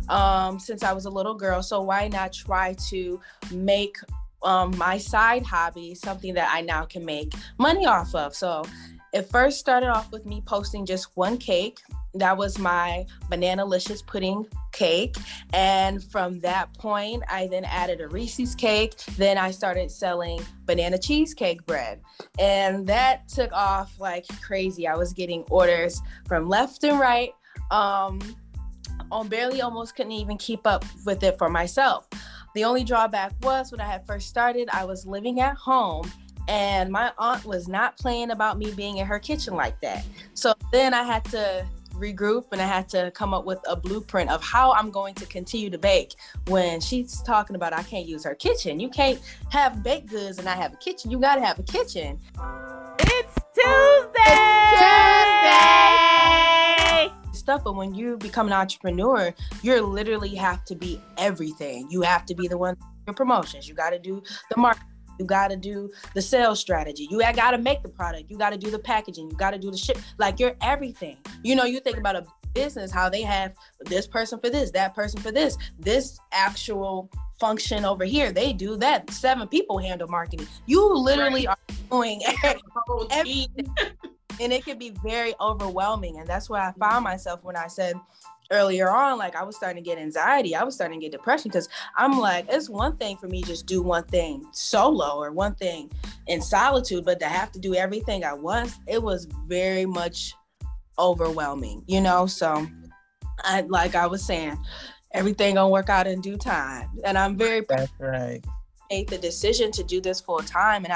since I was a little girl. So why not try to make my side hobby something that I now can make money off of? So it first started off with me posting just one cake. That was my Bananalicious pudding cake. And from that point, I then added a Reese's cake. Then I started selling banana cheesecake bread. And that took off like crazy. I was getting orders from left and right. Barely almost couldn't even keep up with it for myself. The only drawback was when I had first started, I was living at home and my aunt was not playing about me being in her kitchen like that. So then I had to regroup and I had to come up with a blueprint of how I'm going to continue to bake when she's talking about I can't use her kitchen. You can't have baked goods and not have a kitchen. You got to have a kitchen. It's Tuesday! Stuff, but when you become an entrepreneur, you literally have to be everything. You have to be the one your promotions. You got to do the marketing. You got to do the sales strategy. You got to make the product. You got to do the packaging. You got to do the ship. Like, you're everything. You know, you think about a business, how they have this person for this, that person for this actual function over here. They do that. 7 people handle marketing. You literally are doing everything. And it can be very overwhelming. And that's where I found myself when I said earlier on, like, I was starting to get anxiety. I was starting to get depression because I'm like, it's one thing for me to just do one thing solo or one thing in solitude, but to have to do everything at once, it was very much overwhelming, you know? So like I was saying, everything gonna work out in due time. And I'm very That's right. Made the decision to do this full time. And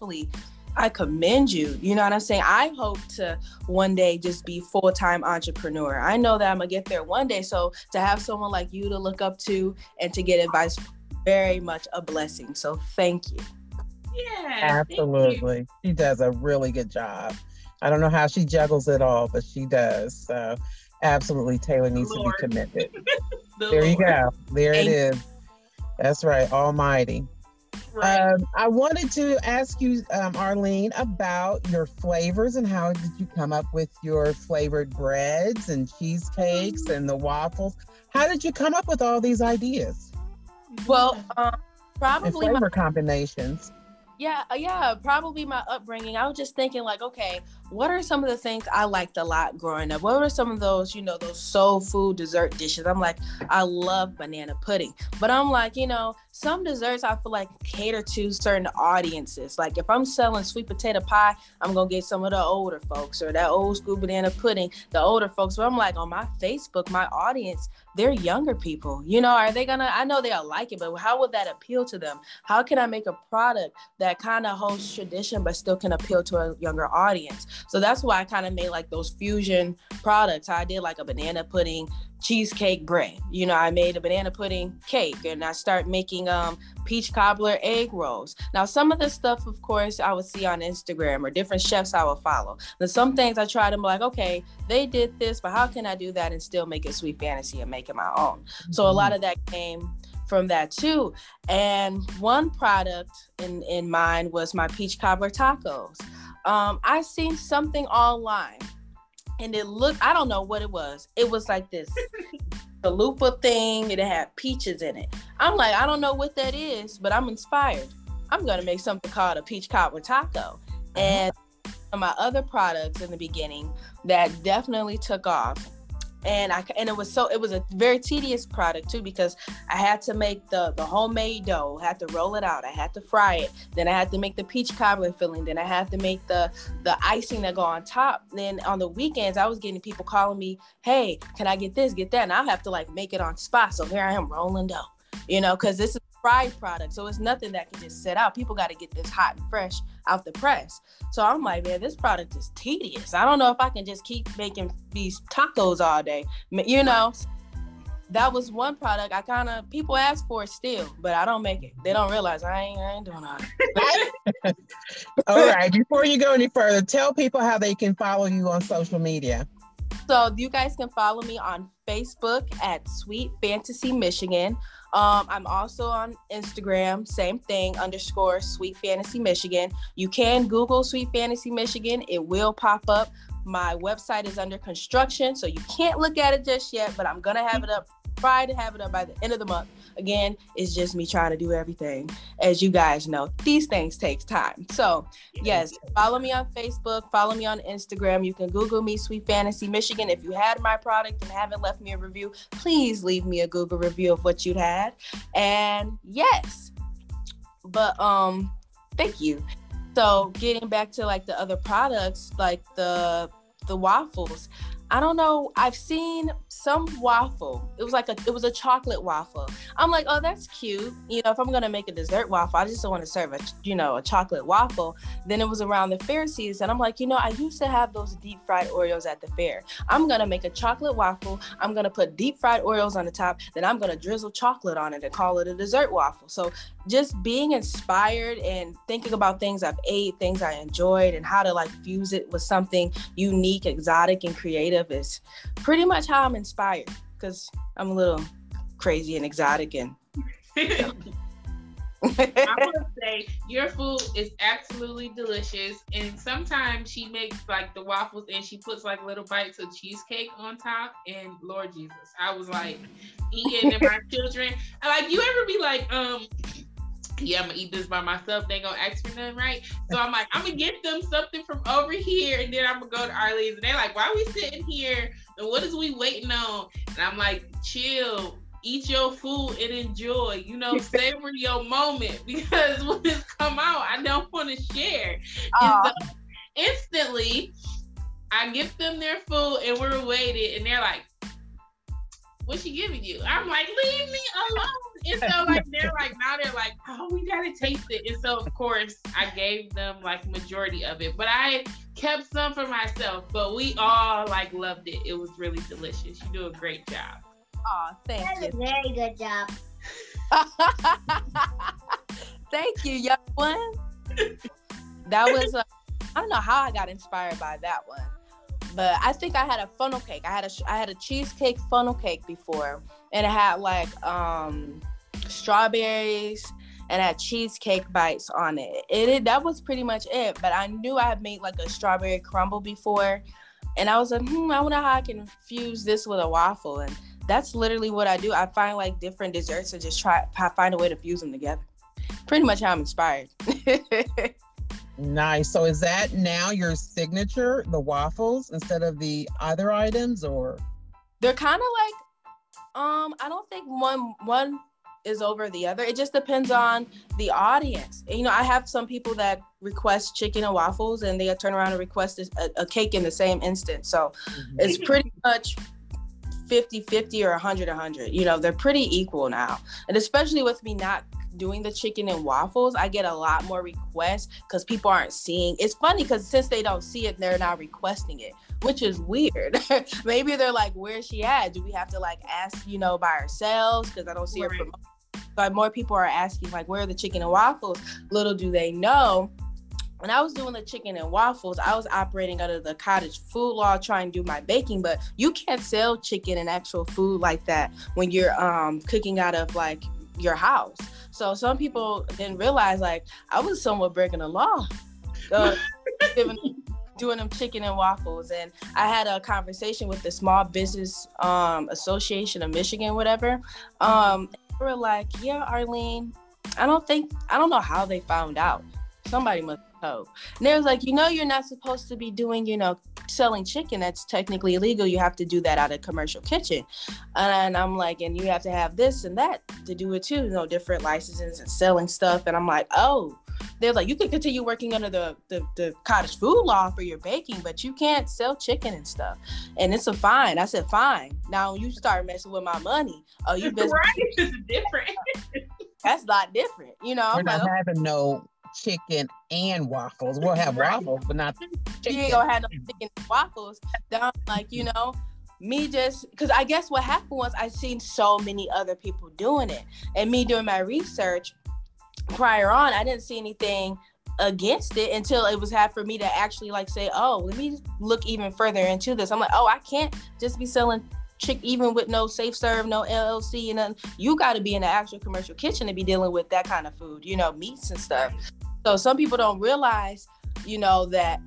I commend you. You know what I'm saying? I hope to one day just be full-time entrepreneur. I know that I'm gonna get there one day. So to have someone like you to look up to and to get advice, very much a blessing. So thank you. Yeah, absolutely. She does a really good job. I don't know how she juggles it all, but she does. So absolutely, Taylor needs to be commended. There you go. There it is. That's right. Almighty. Right. I wanted to ask you, Arlene, about your flavors and how did you come up with your flavored breads and cheesecakes and the waffles? How did you come up with all these ideas? Well, And probably flavor combinations. probably my upbringing. I was just thinking like, okay, what are some of the things I liked a lot growing up? What were some of those, those soul food dessert dishes? I'm like, I love banana pudding, but I'm like, some desserts I feel like cater to certain audiences. Like if I'm selling sweet potato pie, I'm going to get some of the older folks, or that old school banana pudding, the older folks. But I'm like, on my Facebook, my audience, they're younger people. Are they I know they'll like it, but how would that appeal to them? How can I make a product that kind of holds tradition, but still can appeal to a younger audience? So that's why I kind of made like those fusion products. I did like a banana pudding cheesecake bread. I made a banana pudding cake, and I start making peach cobbler egg rolls. Now, some of the stuff, of course, I would see on Instagram or different chefs I would follow. Then some things I try to be like, okay, they did this, but how can I do that and still make it sweet fantasy and make it my own? Mm-hmm. So a lot of that came from that too. And one product in mind was my peach cobbler tacos. I seen something online and it looked, I don't know what it was. It was like this chalupa thing, and it had peaches in it. I'm like, I don't know what that is, but I'm inspired. I'm going to make something called a peach cobbler taco. And my other products in the beginning that definitely took off. And it was a very tedious product too, because I had to make the homemade dough, had to roll it out, I had to fry it, then I had to make the peach cobbler filling, then I had to make the icing that go on top. Then on the weekends, I was getting people calling me, hey, can I get this, get that? And I have to like make it on spot. So here I am rolling dough, because this is fried product, so it's nothing that can just sit out. People got to get this hot and fresh out the press. So I'm like, man, this product is tedious. I don't know if I can just keep making these tacos all day. That was one product people ask for it still, but I don't make it. They don't realize I ain't doing all that. All right, before you go any further, tell people how they can follow you on social media. So you guys can follow me on Facebook at Sweet Fantasy Michigan. I'm also on Instagram, same thing, _ Sweet Fantasy Michigan. You can Google Sweet Fantasy Michigan. It will pop up. My website is under construction, so you can't look at it just yet, but I'm going to have it up try to have it up by the end of the month. Again, it's just me trying to do everything. As you guys know, these things take time. So yes, follow me on Facebook, follow me on Instagram. You can Google me, Sweet Fantasy Michigan. If you had my product and haven't left me a review, please leave me a Google review of what you'd had. And yes, but thank you. So getting back to like the other products, like the waffles, I don't know. I've seen some waffle. It was a chocolate waffle. I'm like, oh, that's cute. You know, if I'm gonna make a dessert waffle, I just don't want to serve a chocolate waffle. Then it was around the fair season. I'm like, I used to have those deep fried Oreos at the fair. I'm gonna make a chocolate waffle. I'm gonna put deep fried Oreos on the top. Then I'm gonna drizzle chocolate on it and call it a dessert waffle. So just being inspired and thinking about things I've ate, things I enjoyed, and how to like fuse it with something unique, exotic, and creative is pretty much how I'm inspired, because I'm a little crazy and exotic and I want to say your food is absolutely delicious, and sometimes she makes like the waffles and she puts like little bites of cheesecake on top, and Lord Jesus, I was like eating and my children, like, you ever be like, yeah, I'm gonna eat this by myself. They ain't gonna ask for nothing, right? So I'm like, I'm gonna get them something from over here, and then I'm gonna go to Arlene's, and they're like, why are we sitting here? And what is we waiting on? And I'm like, chill, eat your food and enjoy. Savor your moment, because when it's come out, I don't want to share. And so instantly, I give them their food, and we're waiting, and they're like, what's she giving you? I'm like, leave me alone. And so like they're like, oh, we gotta taste it. And so of course I gave them like majority of it, but I kept some for myself. But we all like loved it. It was really delicious. You do a great job. Oh, thank you. That's a very good job. Thank you, young one. That was I don't know how I got inspired by that one. But I think I had a funnel cake. I had a cheesecake funnel cake before, and it had like strawberries and had cheesecake bites on it. That was pretty much it. But I knew I had made like a strawberry crumble before, and I was like, I wonder how I can fuse this with a waffle. And that's literally what I do. I find like different desserts and just find a way to fuse them together. Pretty much how I'm inspired. Nice. So is that now your signature, the waffles, instead of the other items, or? They're kind of like, I don't think one is over the other. It just depends on the audience. I have some people that request chicken and waffles, and they turn around and request a cake in the same instant. So it's pretty much 50-50 or 100-100. They're pretty equal now. And especially with me not doing the chicken and waffles, I get a lot more requests because people aren't seeing. It's funny because since they don't see it, they're now requesting it, which is weird. Maybe they're like, where's she at? Do we have to like ask, by ourselves? Because I don't see her promote. But more people are asking like, where are the chicken and waffles? Little do they know, when I was doing the chicken and waffles, I was operating under the cottage food law, trying to do my baking, but you can't sell chicken and actual food like that when you're cooking out of like your house. So some people didn't realize like I was somewhat breaking the law, doing them chicken and waffles. And I had a conversation with the Small Business Association of Michigan, whatever. They were like, yeah, Arlene, I don't know how they found out. Somebody must know. And they was like, you're not supposed to be doing, selling chicken. That's technically illegal. You have to do that out of commercial kitchen. And I'm like, and you have to have this and that to do it too, different licenses and selling stuff. And I'm like, oh, they're like, you can continue working under the cottage food law for your baking, but you can't sell chicken and stuff. And it's a fine. I said, fine. Now you start messing with my money. Oh, you business. Right, it's different. That's not different. We're not having no chicken and waffles. We'll have waffles, but not chicken. You ain't gonna have no chicken and waffles. Then I'm like, me just, because I guess what happened was I seen so many other people doing it, and me doing my research prior on, I didn't see anything against it until it was had for me to actually like say, oh, let me look even further into this. I'm like, oh, I can't just be selling chick even with no safe serve, no LLC and nothing. You got to be in the actual commercial kitchen to be dealing with that kind of food, meats and stuff. So some people don't realize, that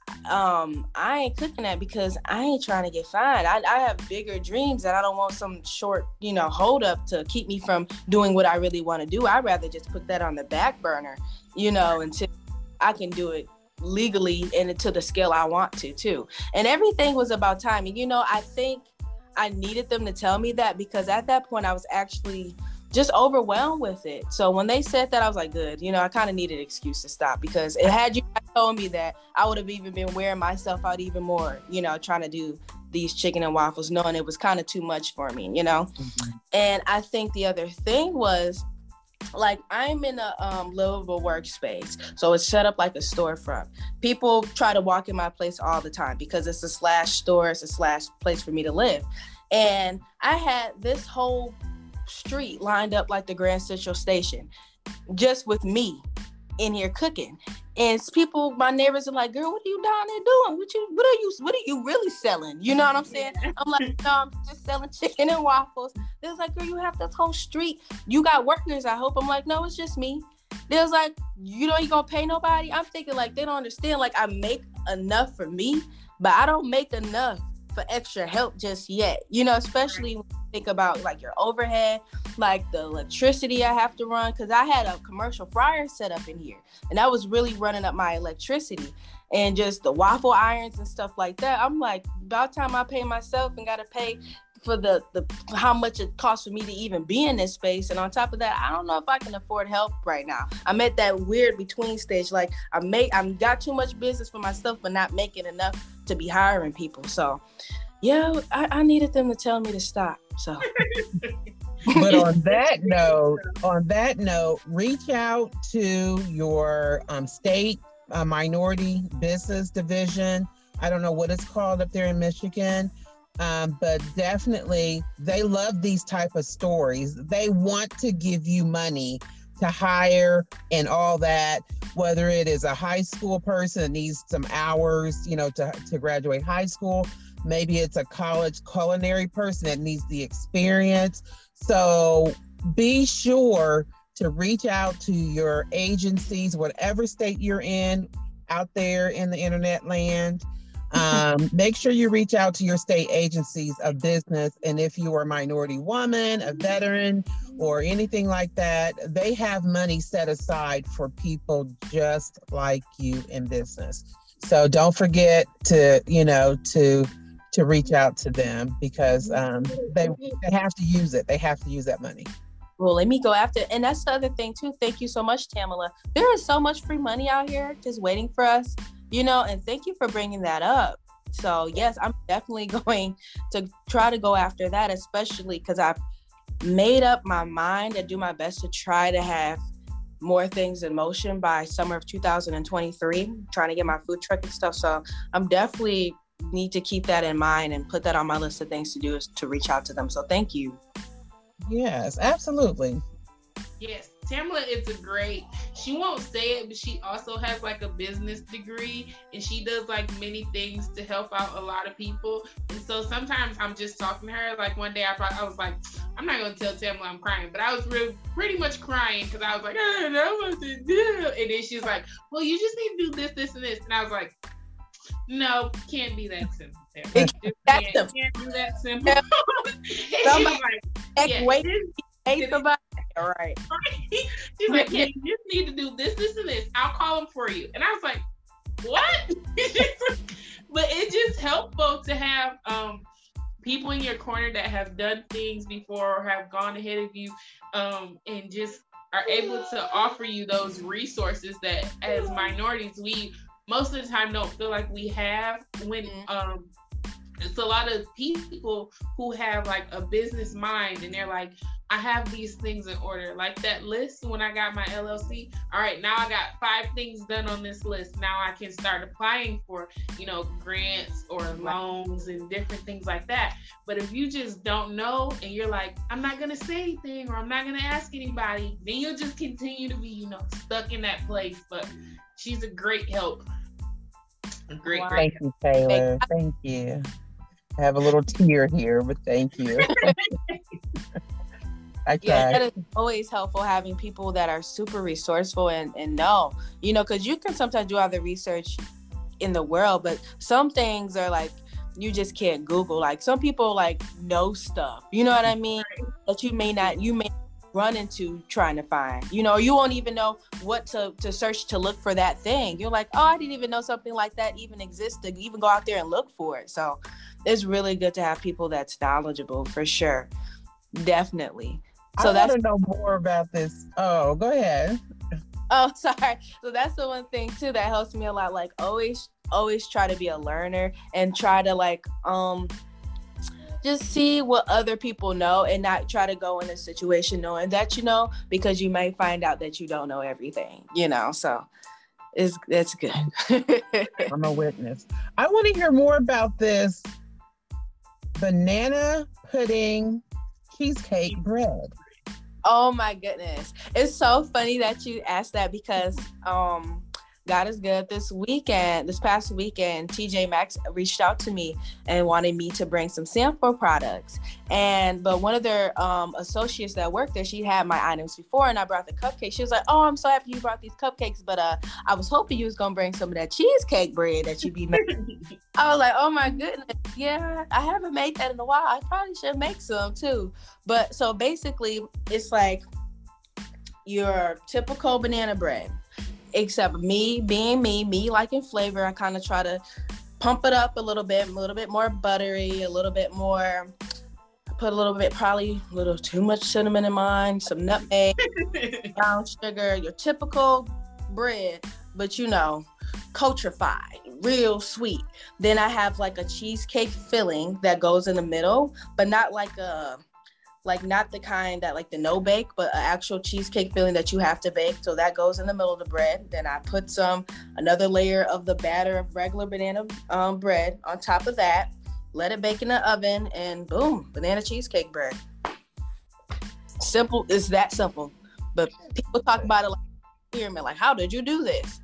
I ain't cooking that because I ain't trying to get fined. I have bigger dreams, and I don't want some short, hold up to keep me from doing what I really want to do. I'd rather just put that on the back burner, until I can do it legally and to the scale I want to too. And everything was about timing. I think I needed them to tell me that, because at that point I was actually just overwhelmed with it. So when they said that, I was like, good. I kind of needed an excuse to stop, because had you told me that, I would have even been wearing myself out even more, trying to do these chicken and waffles, knowing it was kind of too much for me, Mm-hmm. And I think the other thing was, like, I'm in a livable workspace, so it's set up like a storefront. People try to walk in my place all the time because it's a slash store, it's a slash place for me to live. And I had this whole street lined up like the Grand Central Station, just with me in here cooking. And people, my neighbors are like, girl, what are you down there doing? What are you really selling? You know what I'm saying? I'm like, no, I'm just selling chicken and waffles. They was like, girl, you have this whole street. You got workers, I hope. I'm like, no, it's just me. They was like, you gonna pay nobody? I'm thinking, like, they don't understand. Like, I make enough for me, but I don't make enough for extra help just yet. Especially when you think about like your overhead, like the electricity I have to run, because I had a commercial fryer set up in here, and that was really running up my electricity, and just the waffle irons and stuff like that. I'm like, about time I pay myself and gotta pay for the how much it costs for me to even be in this space. And on top of that, I don't know if I can afford help right now. I'm at that weird between stage. Like, I'm got too much business for myself, but not making enough to be hiring people. So yeah, I needed them to tell me to stop. So but on that note, reach out to your state minority business division. I don't know what it's called up there in Michigan. But definitely they love these type of stories. They want to give you money to hire and all that, whether it is a high school person that needs some hours, to graduate high school. Maybe it's a college culinary person that needs the experience. So be sure to reach out to your agencies, whatever state you're in out there in the internet land. Make sure you reach out to your state agencies of business. And if you are a minority woman, a veteran, or anything like that, they have money set aside for people just like you in business. So don't forget to reach out to them, because they have to use it. They have to use that money. Well, let me go after, and that's the other thing too. Thank you so much, Tamala. There is so much free money out here just waiting for us. And thank you for bringing that up. So yes, I'm definitely going to try to go after that, especially because I've made up my mind and do my best to try to have more things in motion by summer of 2023, trying to get my food truck and stuff. So I'm definitely need to keep that in mind and put that on my list of things to do, is to reach out to them. So thank you. Yes, absolutely. Yes, Tamala is she won't say it, but she also has like a business degree, and she does like many things to help out a lot of people. And so sometimes I'm just talking to her. Like one day I was like, I'm not going to tell Tamala I'm crying, but I was pretty much crying because I was like, I don't know what to do. And then she's like, well, you just need to do this, this, and this. And I was like, no, can't be that simple. Can't do that simple. Somebody somebody. All right. She's like, yeah, you just need to do this, this, and this. I'll call them for you. And I was like, what? But it's just helpful to have people in your corner that have done things before or have gone ahead of you, and just are able to offer you those resources that as minorities, we most of the time don't feel like we have when it's a lot of people who have like a business mind, and they're like, I have these things in order. Like that list when I got my LLC. All right, now I got 5 things done on this list. Now I can start applying for, grants or loans and different things like that. But if you just don't know and you're like, I'm not going to say anything or I'm not going to ask anybody, then you'll just continue to be, stuck in that place. But she's a great help. Great. Thank you, Taylor. Thank you. I have a little tear here, but thank you. Yeah, that is always helpful, having people that are super resourceful and know, because you can sometimes do all the research in the world, but some things are like you just can't Google. Like some people like know stuff, you know what I mean, that you may run into trying to find, you know, you won't even know what to search to look for that thing. You're like, oh, I didn't even know something like that even existed, even go out there and look for it. So it's really good to have people that's knowledgeable, for sure. Definitely. So I want to know more about this. Oh, go ahead. Oh, sorry. So that's the one thing too that helps me a lot. Like always try to be a learner and try to like just see what other people know and not try to go in a situation knowing that you know, because you may find out that you don't know everything, you know. So that's good. I'm a witness. I want to hear more about this banana pudding cheesecake bread. Oh my goodness. It's so funny that you asked that because God is good. This past weekend, TJ Maxx reached out to me and wanted me to bring some sample products. But one of their associates that worked there, she had my items before, and I brought the cupcakes. She was like, "Oh, I'm so happy you brought these cupcakes, but I was hoping you was gonna bring some of that cheesecake bread that you be making." I was like, "Oh my goodness, yeah, I haven't made that in a while. I probably should make some too." But so basically, it's like your typical banana bread. Except me being me liking flavor, I kind of try to pump it up a little bit more buttery, a little bit more, put a little bit, probably a little too much cinnamon in mine, some nutmeg, brown sugar, your typical bread, but you know, countrified, real sweet. Then I have like a cheesecake filling that goes in the middle, but not like not the kind that like the no bake, but an actual cheesecake filling that you have to bake. So that goes in the middle of the bread. Then I put another layer of the batter of regular banana bread on top of that, let it bake in the oven, and boom, banana cheesecake bread. Simple. It's that simple. But people talk about it like, hear me, like, how did you do this?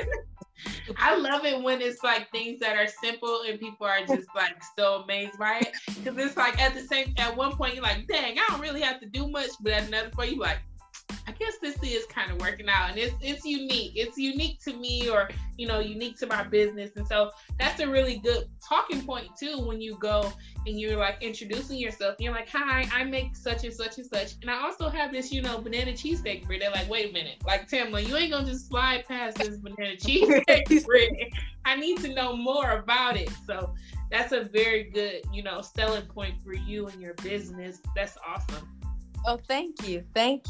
I love it when it's like things that are simple and people are just like so amazed by it, because it's like at one point you're like, dang, I don't really have to do much, but at another point you're like, I guess this is kind of working out, and it's unique to me, or you know, unique to my business. And so that's a really good talking point too, when you go and you're like introducing yourself, you're like, hi, I make such and such and such, and I also have this, you know, banana cheesecake bread. They're like, wait a minute, like, Tamla, you ain't gonna just slide past this banana cheesecake bread. I need to know more about it. So that's a very good, you know, selling point for you and your business. That's awesome. Oh, thank you.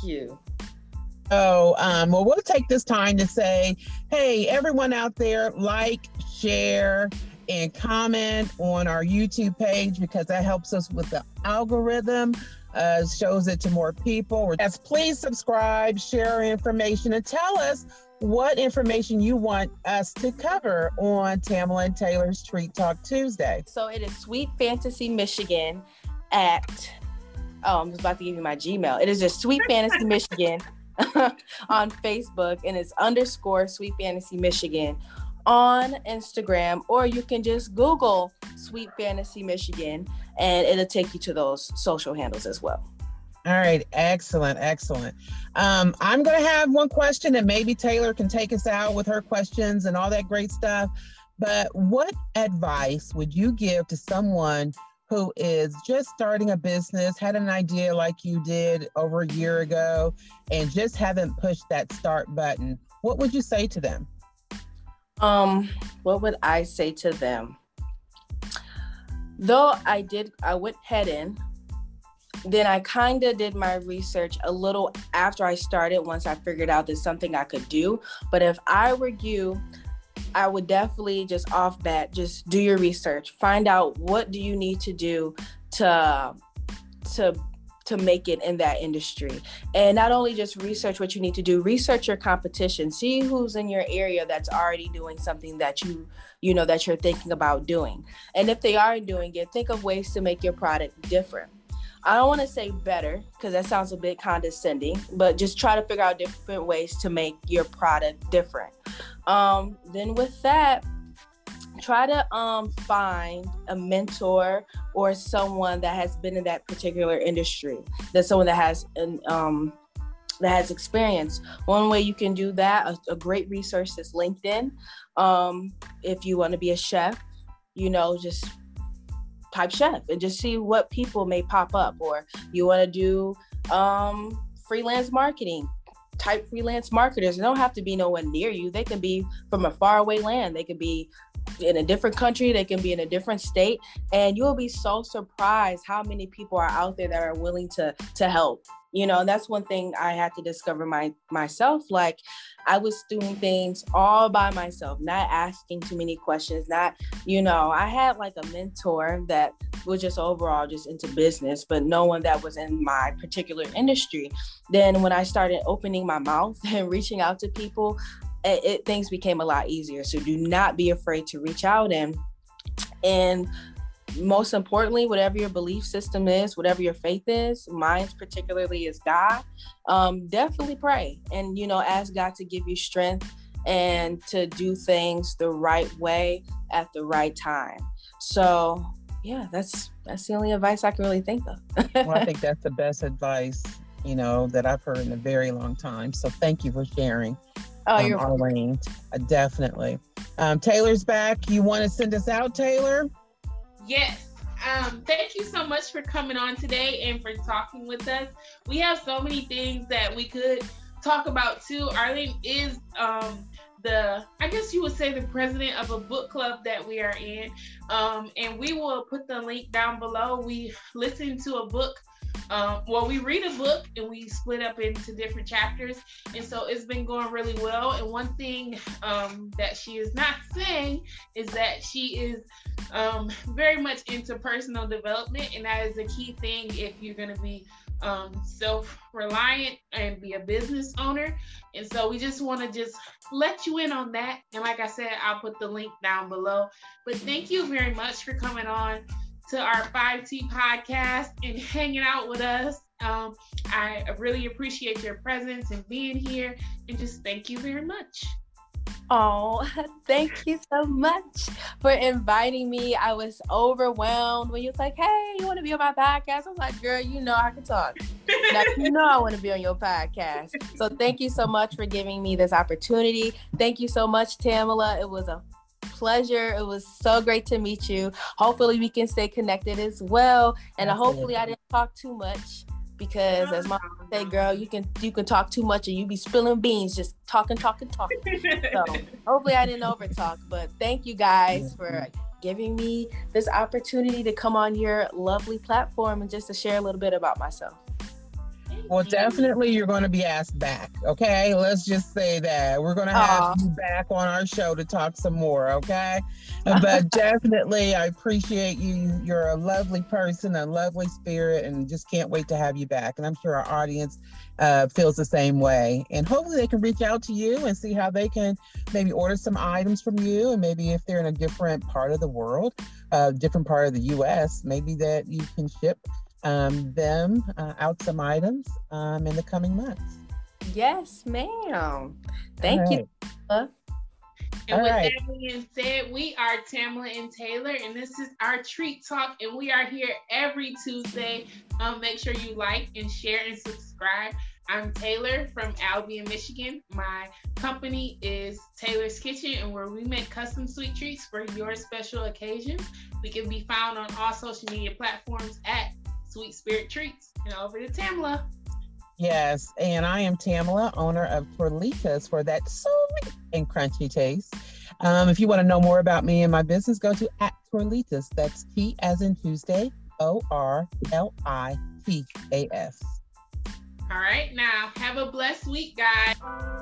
So, well, we'll take this time to say, hey, everyone out there, like, share, and comment on our YouTube page, because that helps us with the algorithm, shows it to more people. Yes, please subscribe, share our information, and tell us what information you want us to cover on Tamla and Taylor's Treat Talk Tuesday. So it is Sweet Fantasy Michigan at... Oh, I'm just about to give you my Gmail. It is just Sweet Fantasy Michigan on Facebook, and it's _ Sweet Fantasy Michigan on Instagram, or you can just Google Sweet Fantasy Michigan and it'll take you to those social handles as well. All right. Excellent. I'm going to have one question, and maybe Taylor can take us out with her questions and all that great stuff. But what advice would you give to someone who is just starting a business, had an idea like you did over a year ago, and just haven't pushed that start button? What would you say to them? What would I say to them? Though I went head in, then I kind of did my research a little after I started, once I figured out there's something I could do. But if I were you, I would definitely just off bat, just do your research. Find out what do you need to do to make it in that industry. And not only just research what you need to do, research your competition. See who's in your area that's already doing something that you know that you're thinking about doing. And if they are doing it, think of ways to make your product different. I don't want to say better, because that sounds a bit condescending, but just try to figure out different ways to make your product different. Then with that, try to find a mentor or someone that has been in that particular industry. That's someone that has that has experience. One way you can do that, a great resource is LinkedIn. If you want to be a chef, just type chef and just see what people may pop up. Or you want to do freelance marketing, type freelance marketers. They don't have to be no one near you. They can be from a faraway land. They could be in a different country. They can be in a different state. And you'll be so surprised how many people are out there that are willing to help. And that's one thing I had to discover myself. Like, I was doing things all by myself, not asking too many questions, I had like a mentor that was just overall just into business, but no one that was in my particular industry. Then when I started opening my mouth and reaching out to people, things became a lot easier. So do not be afraid to reach out, and most importantly, whatever your belief system is, whatever your faith is, mine particularly is God, definitely pray and, ask God to give you strength and to do things the right way at the right time. So yeah, that's the only advice I can really think of. Well, I think that's the best advice, that I've heard in a very long time. So thank you for sharing. You're Arlene. Definitely. Taylor's back. You want to send us out, Taylor? Yes. Thank you so much for coming on today and for talking with us. We have so many things that we could talk about too. Arlene is I guess you would say, the president of a book club that we are in. And we will put the link down below. We listen to a book. We read a book and we split up into different chapters. And so it's been going really well. And one thing that she is not saying is that she is very much into personal development. And that is a key thing if you're going to be self-reliant and be a business owner. And so we just want to just let you in on that. And like I said, I'll put the link down below. But thank you very much for coming on to our 5T podcast and hanging out with us. I really appreciate your presence and being here, and just thank you very much. Oh, thank you so much for inviting me. I was overwhelmed when you was like, hey, you want to be on my podcast? I was like, girl, I can talk. Now, I want to be on your podcast. So thank you so much for giving me this opportunity. Thank you so much, Tamala. It was a pleasure. It was so great to meet you. Hopefully we can stay connected as well. And hopefully I didn't talk too much, because as my mom said, girl, you can talk too much and you be spilling beans, just talking. So hopefully I didn't over talk, but thank you guys for giving me this opportunity to come on your lovely platform and just to share a little bit about myself. Well, definitely you're going to be asked back, okay? Let's just say that. We're going to have you back on our show to talk some more, okay? But definitely, I appreciate you. You're a lovely person, a lovely spirit, and just can't wait to have you back. And I'm sure our audience feels the same way. And hopefully they can reach out to you and see how they can maybe order some items from you. And maybe if they're in a different part of the world, different part of the U.S., maybe that you can ship them out some items in the coming months. Yes, ma'am. Thank you. And with that being said, we are Tamala and Taylor, and this is our Treat Talk, and we are here every Tuesday. Make sure you like and share and subscribe. I'm Taylor from Albion, Michigan. My company is Taylor's Kitchen, and where we make custom sweet treats for your special occasions. We can be found on all social media platforms at Sweet Spirit Treats. And over to Tamala. Yes, and I am Tamala, owner of Torlitas, for that sweet and crunchy taste. If you want to know more about me and my business, go to @Torlitas. That's T as in Tuesday, ORLITAS. All right, now have a blessed week, guys.